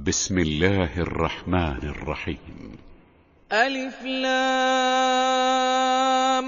بسم الله الرحمن الرحيم. ألف لام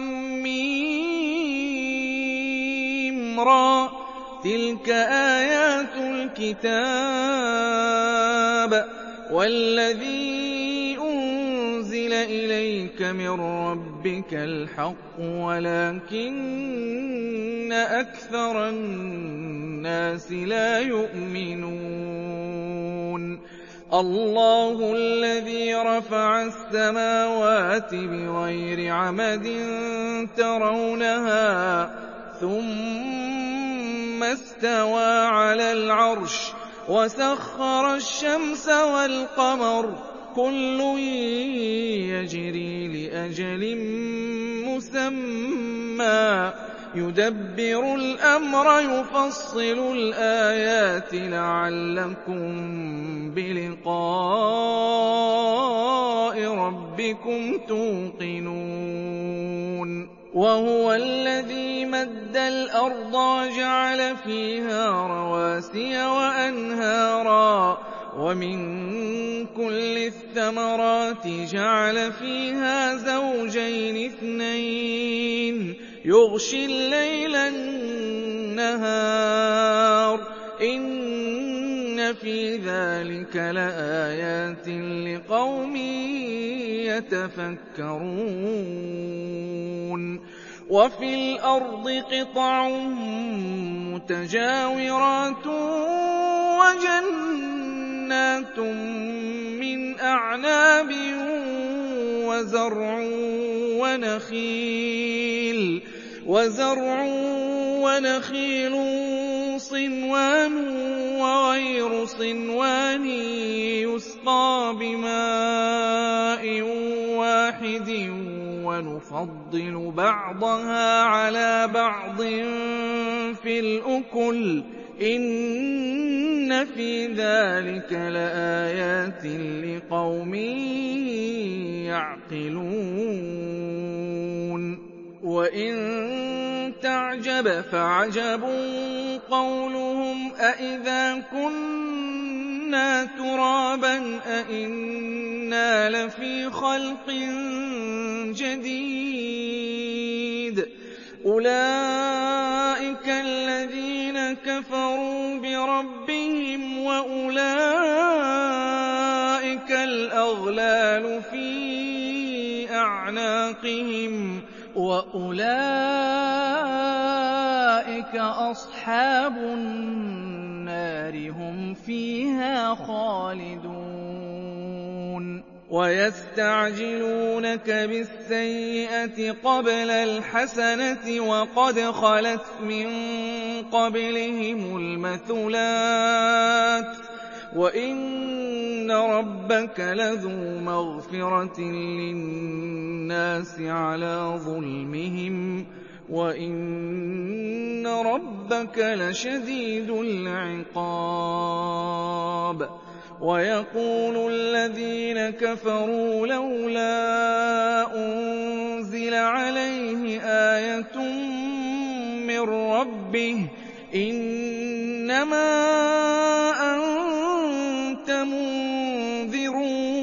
ميم را، تلك آيات الكتاب والذي أنزل إليك من ربك الحق ولكن أكثر الناس لا يؤمنون. الله الذي رفع السماوات بغير عمد ترونها ثم استوى على العرش وسخر الشمس والقمر كل يجري لأجل مسمى يدبر الأمر يفصل الآيات لعلكم بلقاء ربكم توقنون. وهو الذي مد الأرض وجعل فيها رواسي وأنهارا ومن كل الثمرات جعل فيها زوجين اثنين يغشي الليل النهار إن في ذلك لآيات لقوم يتفكرون. وفي الأرض قطع متجاورات وجنات من أعناب وزرع ونخيل صنوان وغير صنوان يسقى بماء واحد ونفضل بعضها على بعض في الأكل إن في ذلك لآيات لقوم يعقلون. وإن تعجب فعجب قولهم أإذا كنا ترابا أإنا لفي خلق جديد أولئك الذين كفروا بربهم وأولئك الأغلال في أعناقهم وأولئك أصحاب النار هم فيها خالدون. ويستعجلونك بالسيئة قبل الحسنة وقد خلت من قبلهم المثلات وإن ربك لذو مغفرة للناس على ظلمهم وإن ربك لشديد العقاب. ويقول الذين كفروا لولا أنزل عليه آية من ربه إنما أنت منذر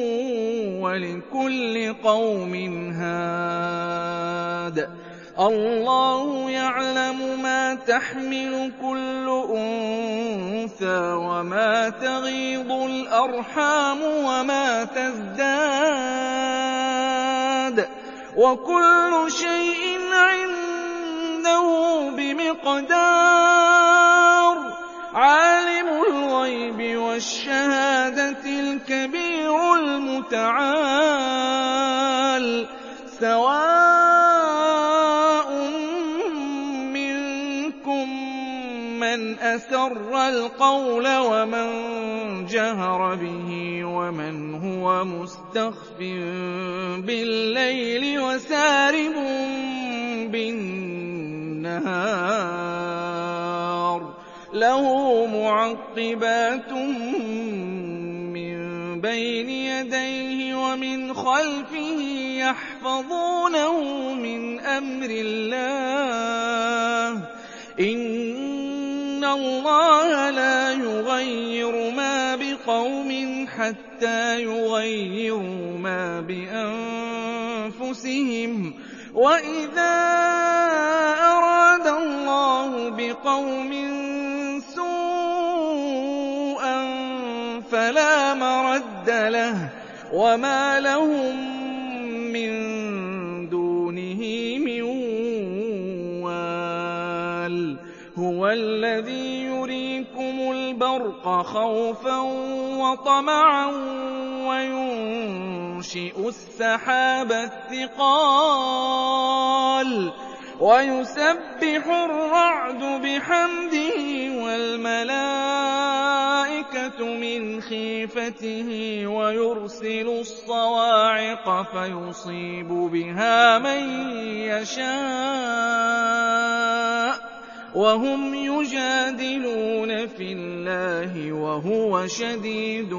ولكل قوم هاد. الله يعلم ما تحمل كل أنثى وما تغيض الأرحام وما تزداد وكل شيء عنده بمقدار. عالم الغيب والشهادة الكبير المتعال سواء منكم من أسر القول ومن جهر به ومن هو مستخف بالليل وسارب بالنهار له معقبات من بين يديه ومن خلفه يحفظونه من أمر الله إن الله لا يغير ما بقوم بِقَوْمٍ حَتَّىٰ يُغَيِّرُوا مَا بِأَنفُسِهِمْ ۗ وَإِذَا أَرَادَ اللَّهُ بِقَوْمٍ سُوءًا فَلَا مَرَدَّ لَهُ ۚ وَمَا لَهُم مِّن دُونِهِ مِن وَالٍ هُوَ الَّذِي يُرِيكُمُ الْبَرْقَ خَوْفًا وَطَمَعًا وَيُنشِئُ السَّحَابَ الثِّقَالَ وَيُسَبِّحُ الرَّعْدُ بِحَمْدِهِ وَالْمَلَائِكَةُ مِنْ خِيفَتِهِ وَيُرْسِلُ الصَّوَاعِقَ فَيُصِيبُ بِهَا مَن يَشَاءُ وَهُمْ يُجَادِلُونَ فِي اللَّهِ وَهُوَ شَدِيدُ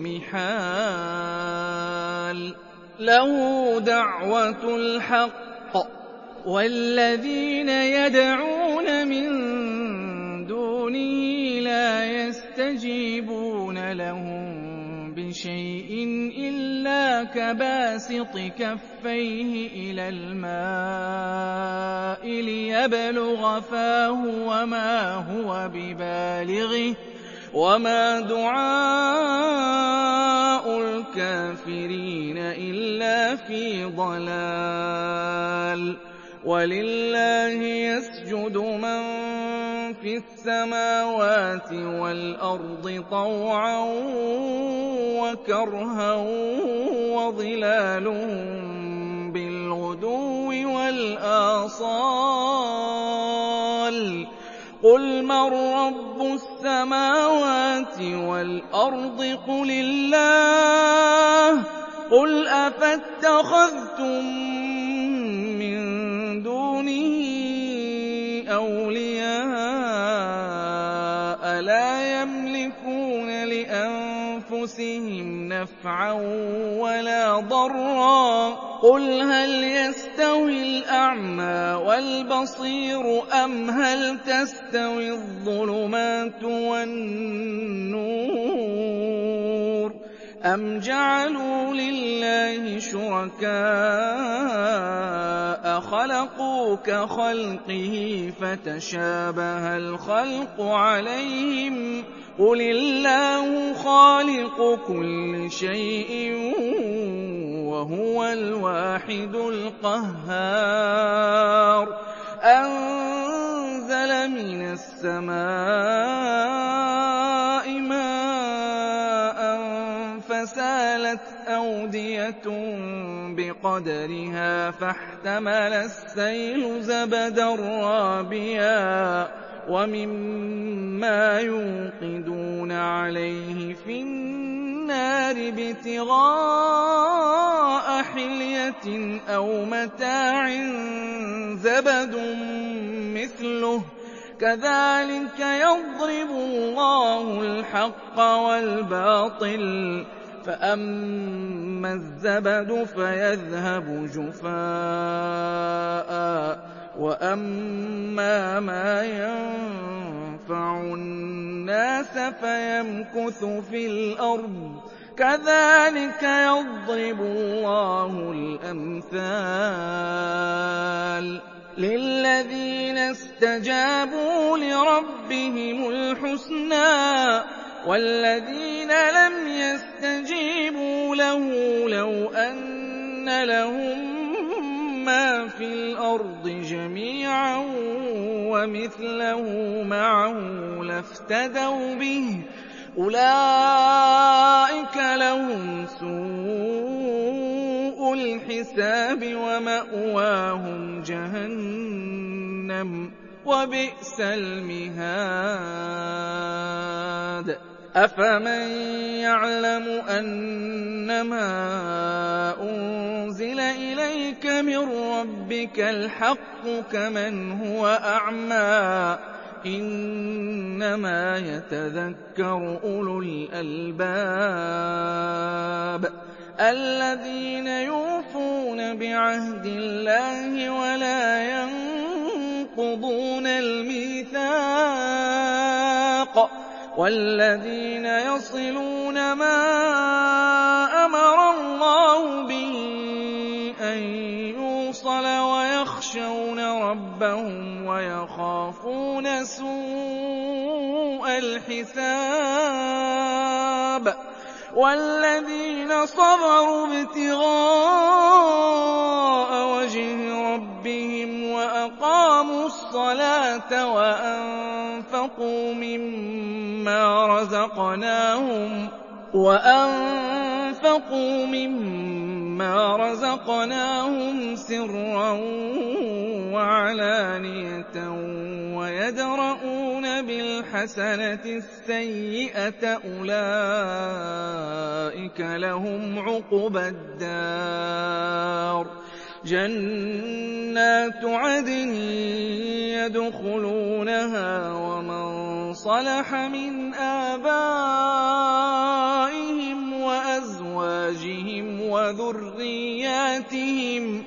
الْمِحَالِ لَهُ دَعْوَةُ الْحَقِّ ۖ وَالَّذِينَ يَدْعُونَ مِن دُونِهِ لَا يَسْتَجِيبُونَ لَهُم بِشَيْءٍ إِلَّا كَبَاسِطِ كَفَّيْهِ إِلَى الْمَاءِ لِيَبْلُغَ فَاهُ وَمَا هُوَ بِبَالِغِهِ ۚ وَمَا دُعَاءُ الْكَافِرِينَ إِلَّا فِي ضَلَالٍ وَلِلَّهِ يَسْجُدُ مَن فِي السَّمَاوَاتِ وَالْأَرْضِ طَوْعًا وَكَرْهًا وَظِلَالُهُم بِالْغُدُوِّ وَالْآصَالِ ۖ قُلْ مَن رَّبُّ السَّمَاوَاتِ وَالْأَرْضِ قُلِ اللَّهُ ۚ قُلْ أَفَاتَّخَذْتُم مِّن دُونِهِ أَوْلِيَاءَ لَا يَمْلِكُونَ لِأَنفُسِهِمْ نَفْعًا وَلَا ضَرًّا ۚ قُلْ هَلْ يَسْتَوِي الْأَعْمَىٰ وَالْبَصِيرُ أَمْ هَلْ تَسْتَوِي الظُّلُمَاتُ وَالنُّورُ أَمْ جَعَلُوا لِلَّهِ شُرَكَاءَ خَلَقُوا كَخَلْقِهِ فَتَشَابَهَ الْخَلْقُ عَلَيْهِمْ ۚ قُلِ اللَّهُ خَالِقُ كُلِّ شَيْءٍ وَهُوَ الْوَاحِدُ الْقَهَّارُ أَنزَلَ مِنَ السَّمَاءِ مَاءً فَسَالَتْ أَوْدِيَةٌ بِقَدَرِهَا فَاحْتَمَلَ السَّيْلُ زَبَدًا رَّابِيًا وَمِمَّا يُوقِدُونَ عَلَيْهِ فِي النَّارِ ابْتِغَاءَ حِلْيَةٍ أَوْ مَتَاعٍ زَبَدٌ مِّثْلُهُ ۚ كَذَٰلِكَ يَضْرِبُ اللَّهُ الْحَقَّ وَالْبَاطِلَ ۚ فَأَمَّا الزَّبَدُ فَيَذْهَبُ جُفَاءً ۖ وَأَمَّا مَا يَنفَعُ النَّاسَ فَيَمْكُثُ فِي الْأَرْضِ ۚ كَذَٰلِكَ يَضْرِبُ اللَّهُ الْأَمْثَالَ لِلَّذِينَ اسْتَجَابُوا لِرَبِّهِمُ الْحُسْنَىٰ ۚ وَالَّذِينَ لَمْ يَسْتَجِيبُوا لَهُ لَوْ أَنَّ لَهُم مَّا فِي الْأَرْضِ جَمِيعًا وَمِثْلَهُ مَعَهُ لَافْتَدَوْا بِهِ ۚ أُولَٰئِكَ لَهُمْ سُوءُ الْحِسَابِ وَمَأْوَاهُمْ جَهَنَّمُ ۖ وَبِئْسَ الْمِهَادُ أَفَمَن يَعْلَمُ أَنَّمَا أُنزِلَ إِلَيْكَ مِن رَّبِّكَ الْحَقُّ كَمَنْ هُوَ أَعْمَىٰ ۚ إِنَّمَا يَتَذَكَّرُ أُولُو الْأَلْبَابِ الَّذِينَ يُوفُونَ بِعَهْدِ اللَّهِ وَلَا يَنقُضُونَ الْمِيثَاقَ وَالَّذِينَ يَصِلُونَ مَا أَمَرَ اللَّهُ بِهِ أَن يُوصَلَ وَيَخْشَوْنَ رَبَّهُمْ وَيَخَافُونَ سُوءَ الْحِسَابِ وَالَّذِينَ صَبَرُوا ابْتِغَاءَ وَجْهِ رَبِّهِمْ وَأَقَامُوا الصَّلَاةَ وَأَنفَقُوا مِمَّا رَزَقْنَاهُمْ سِرًّا وَعَلَانِيَةً وَيَدْرَءُونَ بِالْحَسَنَةِ السَّيِّئَةَ أُولَٰئِكَ لَهُمْ عُقْبَى الدَّارِ جَنَّاتُ عَدْنٍ يَدْخُلُونَهَا وَمَن صَلَحَ مِنْ آبَائِهِمْ وَأَزْوَاجِهِمْ وَذُرِّيَّاتِهِمْ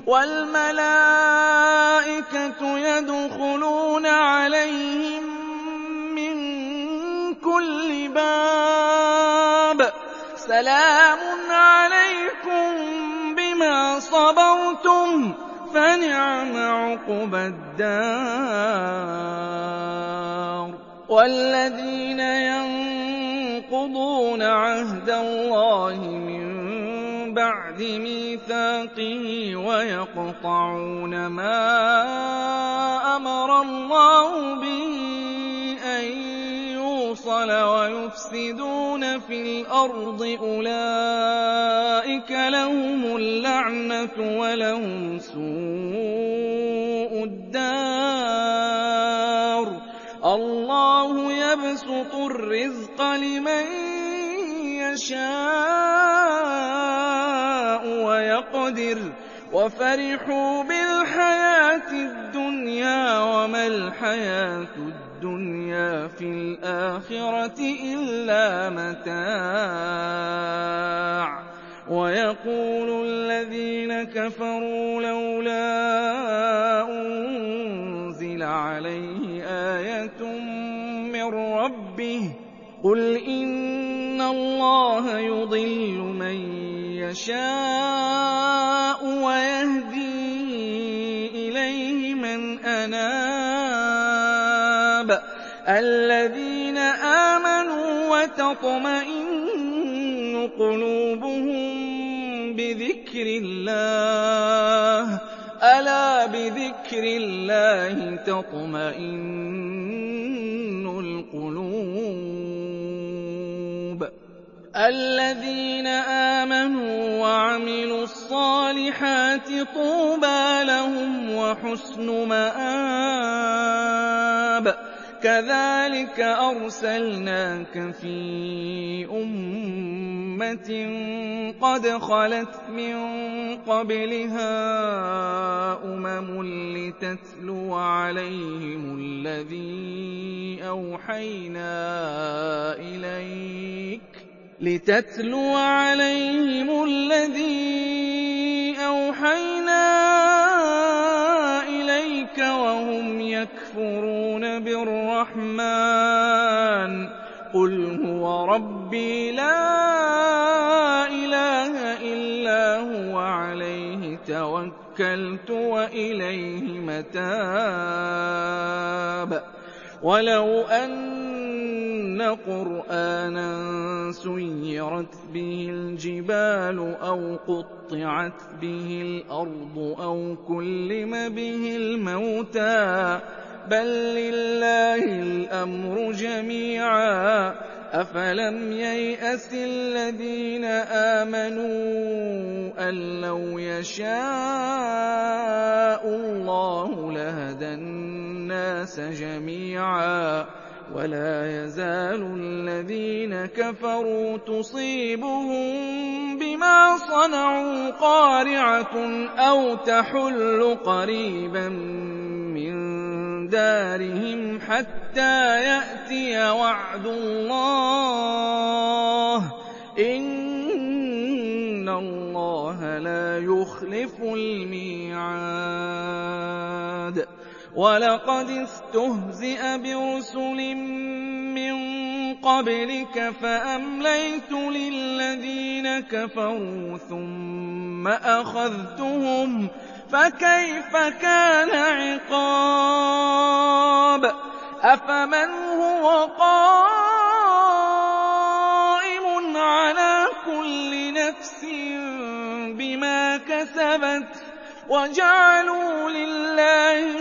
وَالْمَلَائِكَةُ يَدْخُلُونَ عَلَيْهِم مِّن كُلِّ بَابٍ سَلَامٌ عَلَيْكُم بِمَا صَبَرْتُمْ فَنِعْمَ عُقْبَى الدَّارِ وَالَّذِينَ يَنقُضُونَ عَهْدَ اللَّهِ مِن بَعْدِ مِيثَاقِهِ وَيَقْطَعُونَ مَا أَمَرَ اللَّهُ بِهِ أَن يُوصَلَ وَيُفْسِدُونَ فِي الْأَرْضِ أُولَٰئِكَ لَهُمُ اللَّعْنَةُ وَلَهُمْ سُوءُ الدَّارِ اللَّهُ يَبْسُطُ الرِّزْقَ لِمَن يَشَاءُ وَيَقْدِرُ وَفَرِحُوا بِالْحَيَاةِ الدُّنْيَا وَمَا الْحَيَاةُ الدُّنْيَا فِي الْآخِرَةِ إِلَّا مَتَاعٌ وَيَقُولُ الَّذِينَ كَفَرُوا لَوْلَا أُنزِلَ عَلَيْهِ آيَةٌ مِّن رَّبِّهِ قُلْ إِنَّ اللَّهَ يُضِلُّ مَن يَشَاءُ وَيَهْدِي إِلَيْهِ مَنْ أَنَابَ الَّذِينَ آمَنُوا وَتَطْمَئِنُّ قُلُوبُهُم بِذِكْرِ اللَّهِ أَلَا بِذِكْرِ اللَّهِ تَطْمَئِنُّ الْقُلُوبُ الَّذِينَ آمَنُوا وَعَمِلُوا الصَّالِحَاتِ طُوبَىٰ لَهُمْ وَحُسْنُ مَآبٍ كَذَٰلِكَ أَرْسَلْنَاكَ فِي أُمَّةٍ قَدْ خَلَتْ مِن قَبْلِهَا أُمَمٌ لِّتَتْلُوَ عَلَيْهِمُ الَّذِي أَوْحَيْنَا إِلَيْكَ وَهُمْ يَكْفُرُونَ بِالرَّحْمَٰنِ قُلْ هُوَ رَبِّي لَا إِلَٰهَ إِلَّا هُوَ عَلَيْهِ تَوَكَّلْتُ وَإِلَيْهِ مَتَابِ وَلَوْ أَنَّ قُرْآنًا سُيِّرَتْ بِهِ الْجِبَالُ أَوْ قُطِّعَتْ بِهِ الْأَرْضُ أَوْ كُلِّمَ بِهِ الْمَوْتَىٰ بَل لِّلَّهِ الْأَمْرُ جَمِيعًا أَفَلَمْ يَيْأَسِ الَّذِينَ آمَنُوا أَن لَّوْ يَشَاءُ اللَّهُ لَهَدَى النَّاسَ جَمِيعًا وَلَا يَزَالُ الَّذِينَ كَفَرُوا تُصِيبُهُم بِمَا صَنَعُوا قَارِعَةٌ أَوْ تَحُلُّ قَرِيبًا مِّن دَارِهِمْ حَتَّىٰ يَأْتِيَ وَعْدُ اللَّهِ ۚ إِنَّ اللَّهَ لَا يُخْلِفُ الْمِيعَادَ وَلَقَدِ اسْتُهْزِئَ بِرُسُلٍ مِّن قَبْلِكَ فَأَمْلَيْتُ لِلَّذِينَ كَفَرُوا ثُمَّ أَخَذْتُهُمْ فَكَيْفَ كَانَ عِقَابِ أَفَمَنْ هُوَ قَائِمٌ عَلَىٰ كُلِّ نَفْسٍ بِمَا كَسَبَتْ وَجَعَلُوا لِلَّهِ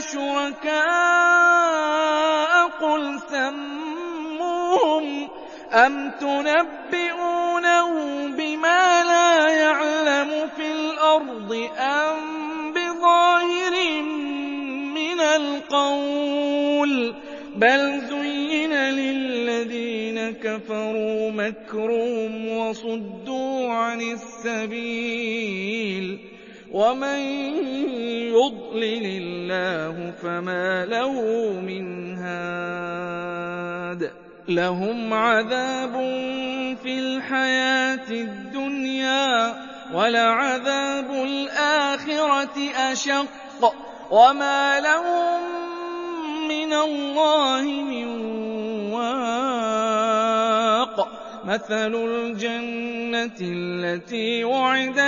شُرَكَاءَ قُلْ سَمُّوهُمْ أَمْ تُنَبِّئُونَهُ بِمَا لَا يَعْلَمُ فِي الْأَرْضِ أَم بِظَاهِرٍ مِّنَ الْقَوْلِ بَلْ زُيِّنَ لِلَّذِينَ كَفَرُوا مَكْرُهُمْ وَصُدُّوا عَنِ السَّبِيلِ وَمَن يُضْلِلِ اللَّهُ فَمَا لَهُ مِنْ هَادٍ لَهُمْ عَذَابٌ فِي الْحَيَاةِ الدُّنْيَا وَلَعَذَابُ الْآخِرَةِ أَشَقُّ وَمَا لَهُم مِّنَ اللَّهِ مِن وَاقٍ مَثَلُ الْجَنَّةِ الَّتِي وُعِدَ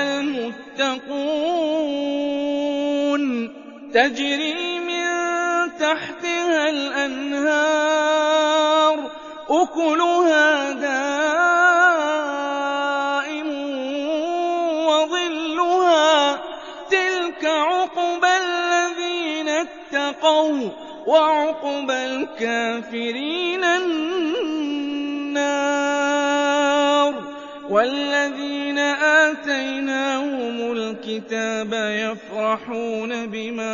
الْمُتَّقُونَ تَجْرِي مِن تَحْتِهَا الْأَنْهَارُ أُكُلُهَا دَائِمٌ وَظِلُّهَا تِلْكَ عُقْبَى الَّذِينَ اتَّقَوْا وَّعُقْبَى الْكَافِرِينَ النَّارُ وَالَّذِينَ آتَيْنَاهُمُ الْكِتَابَ يَفْرَحُونَ بِمَا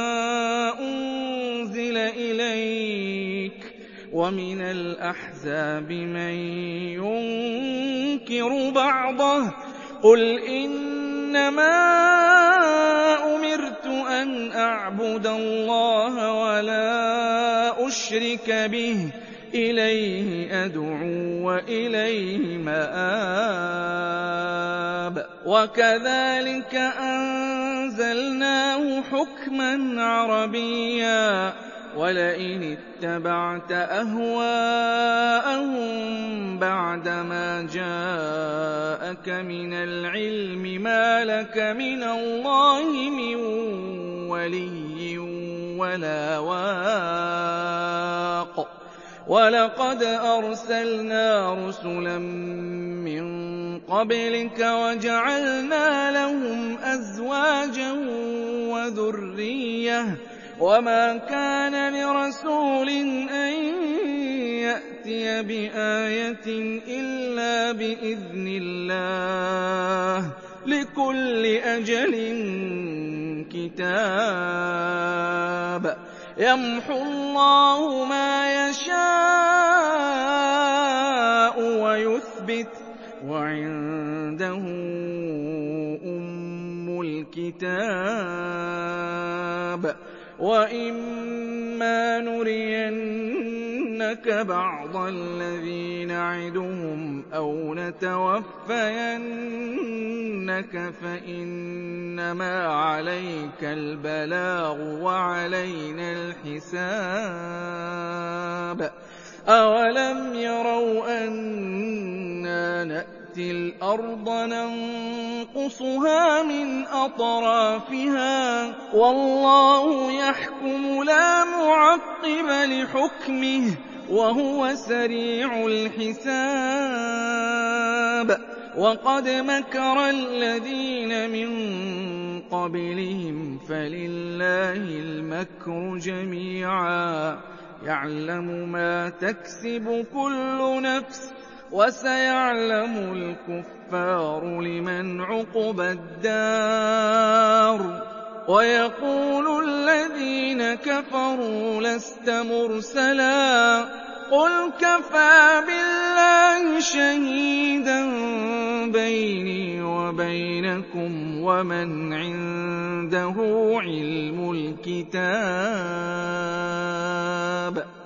أُنزِلَ إِلَيْكَ وَمِنَ الْأَحْزَابِ مَن يُنكِرُ بَعْضَهُ قُلْ إِنَّمَا أُمِرْتُ أَنْ أَعْبُدَ اللَّهَ وَلَا أُشْرِكَ بِهِ إِلَيْهِ أَدْعُو وَإِلَيْهِ مَآبِ وَكَذَلِكَ أَنزَلْنَاهُ حُكْمًا عَرَبِيًّا وَلَئِنِ اتَّبَعْتَ أَهْوَاءَهُم بَعْدَمَا جَاءَكَ مِنَ الْعِلْمِ مَا لَكَ مِنَ اللَّهِ مِن وَلِيٍّ وَلَا وَاقٍ وَلَقَدْ أَرْسَلْنَا رُسُلًا مِّن قَبْلِكَ وَجَعَلْنَا لَهُمْ أَزْوَاجًا وَذُرِّيَّةً وَمَا كَانَ لِرَسُولٍ أَن يَأْتِيَ بِآيَةٍ إِلَّا بِإِذْنِ اللَّهِ لِكُلِّ أَجَلٍ كِتَابٌ يَمْحُو اللَّهُ مَا يَشَاءُ وَيُثْبِتُ وَعِندَهُ أُمُّ الْكِتَابِ وَإِمَّا نُرِيَنَّكَ بَعْضَ الَّذِي نَعِدُهُمْ أَوْ نَتَوَفَّيَنَّكَ فَإِنَّمَا عَلَيْكَ الْبَلَاغُ وَعَلَيْنَا الْحِسَابُ أَوَلَمْ يَرَوْا أَنَّا نَأْتِي الْأَرْضَ نَنقُصُهَا مِنْ أَطْرَافِهَا وَاللَّهُ يَحْكُمُ لَا مُعَقِّبَ لِحُكْمِهِ وَهُوَ سَرِيعُ الْحِسَابِ وَقَدْ مَكَرَ الَّذِينَ مِن قَبْلِهِمْ فَلِلَّهِ الْمَكْرُ جَمِيعًا يَعْلَمُ مَا تَكْسِبُ كُلُّ نَفْسٍ وَسَيَعْلَمُ الْكُفَّارُ لِمَنْ عُقْبَى الدَّارِ وَيَقُولُ الَّذِينَ كَفَرُوا لَسْتَ مُرْسَلًا قُلْ كَفَىٰ بِاللَّهِ شَهِيدًا بَيْنِي وَبَيْنَكُمْ وَمَنْ عِندَهُ عِلْمُ الْكِتَابِ